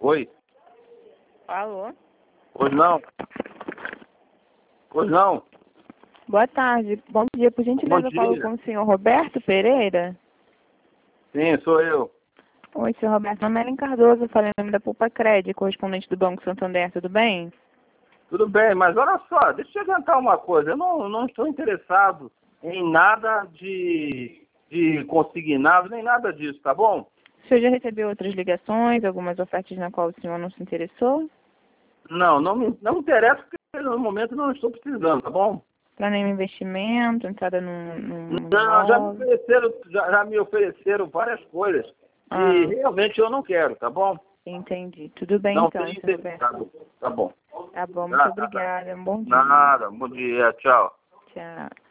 Oi? Alô? Pois não? Pois não? Boa tarde. Bom dia. Por gentileza, Bom eu falo dia. com o senhor Roberto Pereira. Sim, sou eu. Oi, senhor Roberto. Meu nome é Ellen Cardoso, eu falei em nome da Poupa Cred, correspondente do Banco Santander. Tudo bem? Tudo bem, mas olha só, deixa eu adiantar uma coisa. Eu não estou interessado em nada de consignado, nem nada disso, tá bom? O senhor já recebeu outras ligações, algumas ofertas na qual o senhor não se interessou? Não me interessa porque no momento não estou precisando, tá bom? Para nenhum investimento, entrada num Não, imóvel? já me ofereceram várias coisas. E Ah, realmente eu não quero, tá bom? entendi. Tudo bem Não então, tenho senhor Roberto. interessado. Tá bom. Tá bom, muito Nada, obrigada. Um bom dia. nada. Bom dia, tchau. Tchau.